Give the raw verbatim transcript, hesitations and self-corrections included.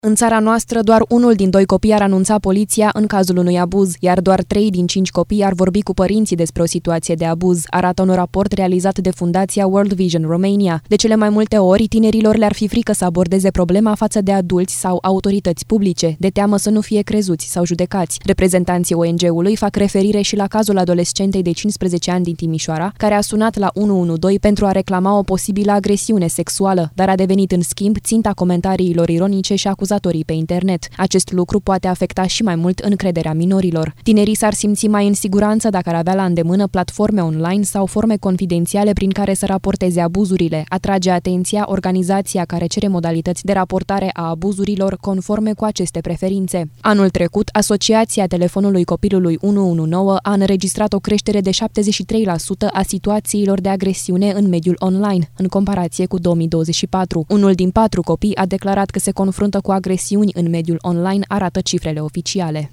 În țara noastră, doar unul din doi copii ar anunța poliția în cazul unui abuz, iar doar trei din cinci copii ar vorbi cu părinții despre o situație de abuz, arată un raport realizat de Fundația World Vision Romania. De cele mai multe ori, tinerilor le-ar fi frică să abordeze problema față de adulți sau autorități publice, de teamă să nu fie crezuți sau judecați. Reprezentanții O N G-ului fac referire și la cazul adolescentei de cincisprezece ani din Timișoara, care a sunat la unu unu doi pentru a reclama o posibilă agresiune sexuală, dar a devenit în schimb ținta comentariilor ironice și acuzatorii pe internet. Acest lucru poate afecta și mai mult încrederea minorilor. Tinerii s-ar simți mai în siguranță dacă ar avea la îndemână platforme online sau forme confidențiale prin care să raporteze abuzurile, atrage atenția organizația care cere modalități de raportare a abuzurilor conforme cu aceste preferințe. Anul trecut, Asociația Telefonului Copilului unu unu nouă a înregistrat o creștere de șaptezeci și trei la sută a situațiilor de agresiune în mediul online, în comparație cu două mii douăzeci și patru. Unul din patru copii a declarat că se confruntă cu agresiuni în mediul online, arată cifrele oficiale.